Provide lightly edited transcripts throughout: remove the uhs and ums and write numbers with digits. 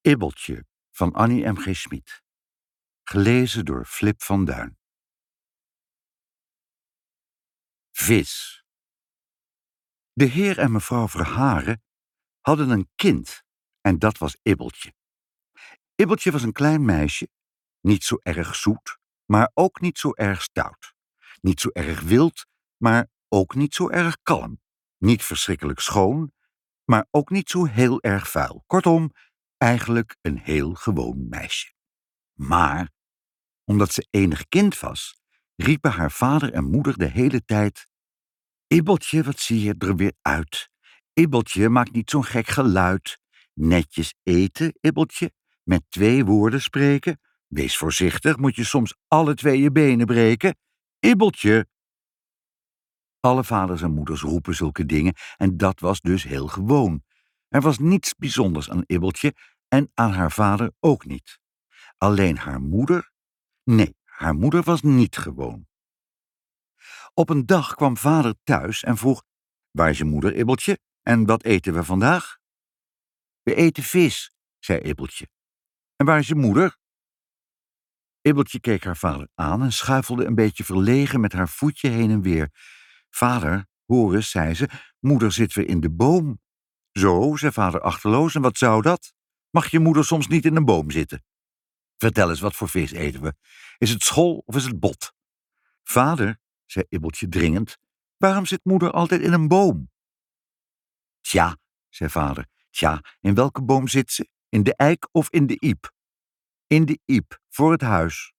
Ibbeltje van Annie M. G. Schmid. Gelezen door Flip van Duin. Vis. De heer en mevrouw Verharen hadden een kind en dat was Ibbeltje. Ibbeltje was een klein meisje, niet zo erg zoet, maar ook niet zo erg stout. Niet zo erg wild, maar ook niet zo erg kalm. Niet verschrikkelijk schoon, maar ook niet zo heel erg vuil. Kortom, eigenlijk een heel gewoon meisje. Maar, omdat ze enig kind was, riepen haar vader en moeder de hele tijd: Ibbeltje, wat zie je er weer uit? Ibbeltje, maak niet zo'n gek geluid. Netjes eten, Ibbeltje, met 2 woorden spreken. Wees voorzichtig, moet je soms alle 2 je benen breken. Ibbeltje! Alle vaders en moeders roepen zulke dingen en dat was dus heel gewoon. Er was niets bijzonders aan Ibbeltje en aan haar vader ook niet. Alleen haar moeder? Nee, haar moeder was niet gewoon. Op een dag kwam vader thuis en vroeg: waar is je moeder, Ibbeltje? En wat eten we vandaag? We eten vis, zei Ibbeltje. En waar is je moeder? Ibbeltje keek haar vader aan en schuifelde een beetje verlegen met haar voetje heen en weer. Vader, hoor eens, zei ze, moeder zit weer in de boom. Zo, zei vader achterloos, en wat zou dat? Mag je moeder soms niet in een boom zitten? Vertel eens, wat voor vis eten we? Is het schol of is het bot? Vader, zei Ibbeltje dringend, waarom zit moeder altijd in een boom? Tja, zei vader, tja, in welke boom zit ze? In de eik of in de iep? In de iep, voor het huis.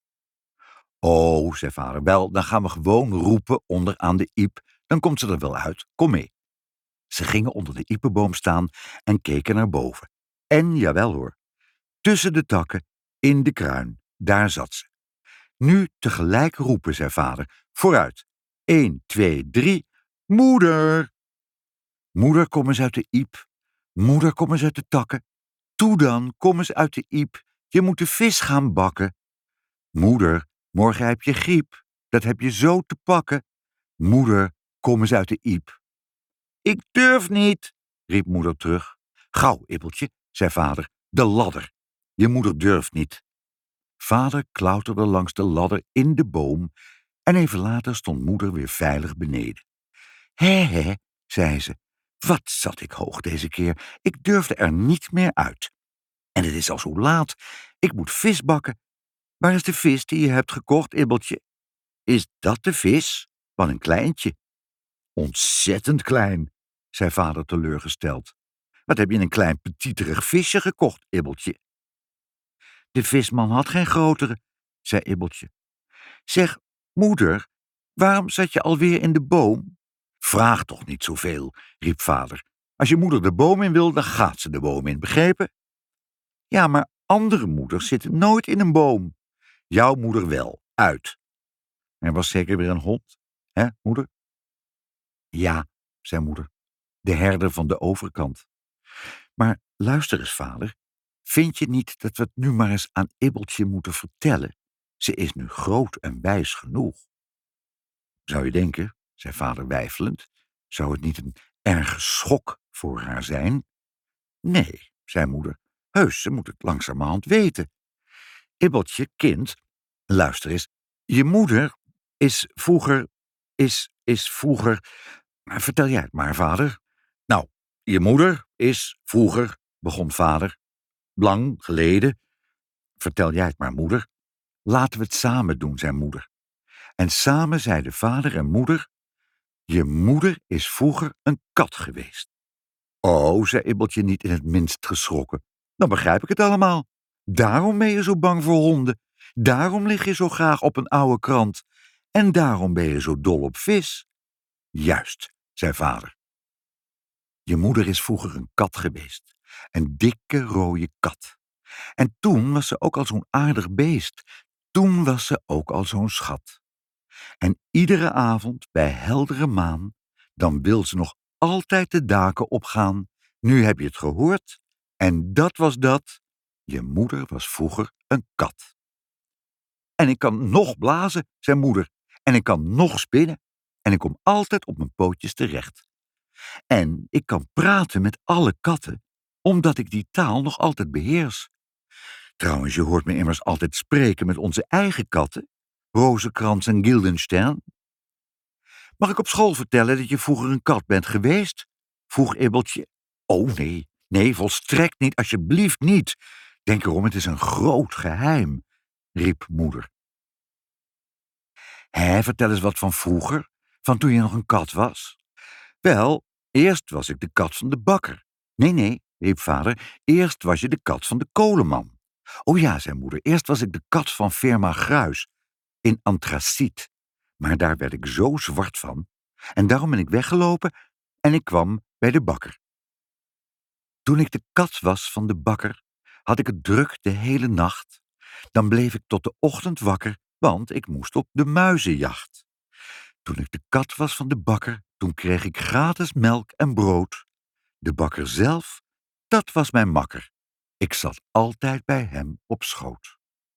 Oh, zei vader, wel, dan gaan we gewoon roepen onder aan de iep, dan komt ze er wel uit, kom mee. Ze gingen onder de iepenboom staan en keken naar boven. En, jawel hoor, tussen de takken, in de kruin, daar zat ze. Nu tegelijk roepen, zei vader, vooruit. 1, 2, 3, moeder! Moeder, kom eens uit de iep. Moeder, kom eens uit de takken. Toe dan, kom eens uit de iep. Je moet de vis gaan bakken. Moeder, morgen heb je griep. Dat heb je zo te pakken. Moeder, kom eens uit de iep. Ik durf niet, riep moeder terug. Gauw, Ibbeltje, zei vader, de ladder. Je moeder durft niet. Vader klauterde langs de ladder in de boom en even later stond moeder weer veilig beneden. Hé, zei ze, wat zat ik hoog deze keer. Ik durfde er niet meer uit. En het is al zo laat. Ik moet vis bakken. Waar is de vis die je hebt gekocht, Ibbeltje? Is dat de vis? Wat een kleintje. Ontzettend klein, zei vader teleurgesteld. Wat heb je een klein petiterig visje gekocht, Ibbeltje? De visman had geen grotere, zei Ibbeltje. Zeg, moeder, waarom zat je alweer in de boom? Vraag toch niet zoveel, riep vader. Als je moeder de boom in wil, dan gaat ze de boom in, begrepen? Ja, maar andere moeders zitten nooit in een boom. Jouw moeder wel, uit. Er was zeker weer een hond, hè, moeder? Ja, zei moeder, de herder van de overkant. Maar luister eens, vader, vind je niet dat we het nu maar eens aan Ibbeltje moeten vertellen? Ze is nu groot en wijs genoeg. Zou je denken, zei vader weifelend, zou het niet een erge schok voor haar zijn? Nee, zei moeder, heus, ze moet het langzamerhand weten. Ibbeltje, kind, luister eens, je moeder is vroeger, is vroeger... Vertel jij het maar, vader. Nou, je moeder is vroeger, begon vader. Lang geleden. Vertel jij het maar, moeder. Laten we het samen doen, zei moeder. En samen zeiden vader en moeder: je moeder is vroeger een kat geweest. Oh, zei Ibbeltje niet in het minst geschrokken. Dan begrijp ik het allemaal. Daarom ben je zo bang voor honden. Daarom lig je zo graag op een oude krant. En daarom ben je zo dol op vis. Juist, zei vader. Je moeder is vroeger een kat geweest. Een dikke rode kat. En toen was ze ook al zo'n aardig beest. Toen was ze ook al zo'n schat. En iedere avond bij heldere maan, dan wil ze nog altijd de daken opgaan. Nu heb je het gehoord. En dat was dat. Je moeder was vroeger een kat. En ik kan nog blazen, zei moeder. En ik kan nog spinnen. En ik kom altijd op mijn pootjes terecht. En ik kan praten met alle katten, omdat ik die taal nog altijd beheers. Trouwens, je hoort me immers altijd spreken met onze eigen katten, Rozenkrans en Guildenstern. Mag ik op school vertellen dat je vroeger een kat bent geweest? Vroeg Ibbeltje. Oh nee, nee, volstrekt niet, alsjeblieft niet. Denk erom, het is een groot geheim, riep moeder. Hé, vertel eens wat van vroeger, van toen je nog een kat was. Wel, eerst was ik de kat van de bakker. Nee, nee, riep vader, eerst was je de kat van de kolenman. Oh ja, zei moeder, eerst was ik de kat van firma Gruis, in antraciet. Maar daar werd ik zo zwart van, en daarom ben ik weggelopen en ik kwam bij de bakker. Toen ik de kat was van de bakker, had ik het druk de hele nacht. Dan bleef ik tot de ochtend wakker, want ik moest op de muizenjacht. Toen ik de kat was van de bakker, toen kreeg ik gratis melk en brood. De bakker zelf, dat was mijn makker. Ik zat altijd bij hem op schoot.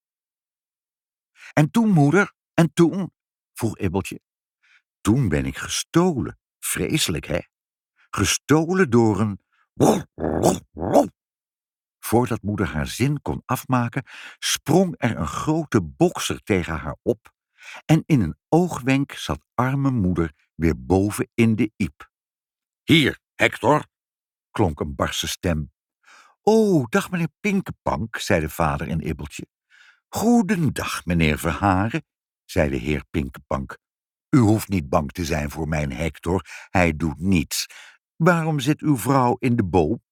En toen, moeder, en toen? Vroeg Ibbeltje. Toen ben ik gestolen. Vreselijk, hè? Gestolen door een... Voordat moeder haar zin kon afmaken, sprong er een grote bokser tegen haar op en in een oogwenk zat arme moeder weer boven in de iep. Hier, Hector, klonk een barse stem. Oh, dag meneer Pinkepank, zei de vader in Ibbeltje. Goedendag, meneer Verharen, zei de heer Pinkepank. U hoeft niet bang te zijn voor mijn Hector, hij doet niets. Waarom zit uw vrouw in de boom?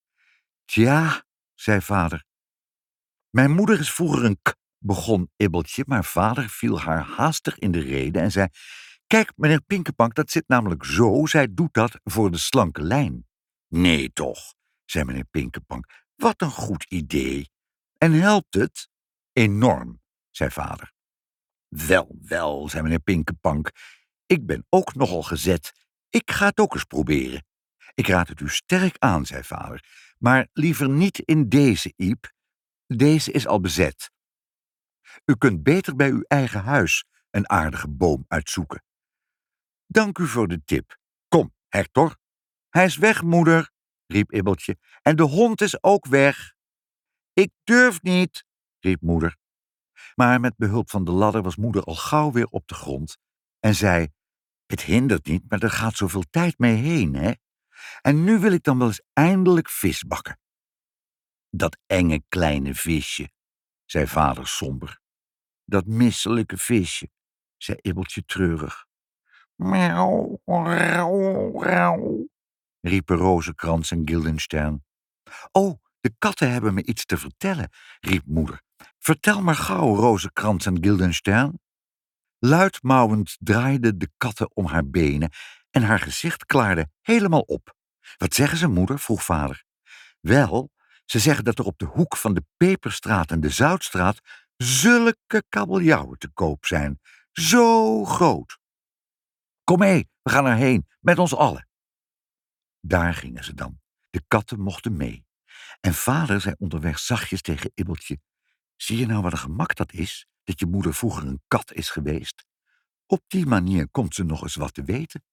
Tja, zei vader. Mijn moeder is vroeger een begon Ibbeltje, maar vader viel haar haastig in de rede en zei, kijk, meneer Pinkepank, dat zit namelijk zo, zij doet dat voor de slanke lijn. Nee toch, zei meneer Pinkepank, wat een goed idee. En helpt het? Enorm, zei vader. Wel, wel, zei meneer Pinkepank, ik ben ook nogal gezet. Ik ga het ook eens proberen. Ik raad het u sterk aan, zei vader, maar liever niet in deze iep. Deze is al bezet. U kunt beter bij uw eigen huis een aardige boom uitzoeken. Dank u voor de tip. Kom, Hector. Hij is weg, moeder, riep Ibbeltje, en de hond is ook weg. Ik durf niet, riep moeder. Maar met behulp van de ladder was moeder al gauw weer op de grond en zei, het hindert niet, maar er gaat zoveel tijd mee heen, hè? En nu wil ik dan wel eens eindelijk vis bakken. Dat enge kleine visje, zei vader somber. Dat misselijke visje, zei Ibbeltje treurig. Miauw, rauw, rauw, riepen Rozenkrans en Guildenstern. Oh, de katten hebben me iets te vertellen, riep moeder. Vertel maar gauw, Rozenkrans en Guildenstern. Luidmauwend draaiden de katten om haar benen en haar gezicht klaarde helemaal op. Wat zeggen ze, moeder? Vroeg vader. Wel, ze zeggen dat er op de hoek van de Peperstraat en de Zoutstraat zulke kabeljauwen te koop zijn. Zo groot. Kom mee, we gaan erheen, met ons allen. Daar gingen ze dan. De katten mochten mee. En vader zei onderweg zachtjes tegen Ibbeltje, zie je nou wat een gemak dat is, dat je moeder vroeger een kat is geweest? Op die manier komt ze nog eens wat te weten.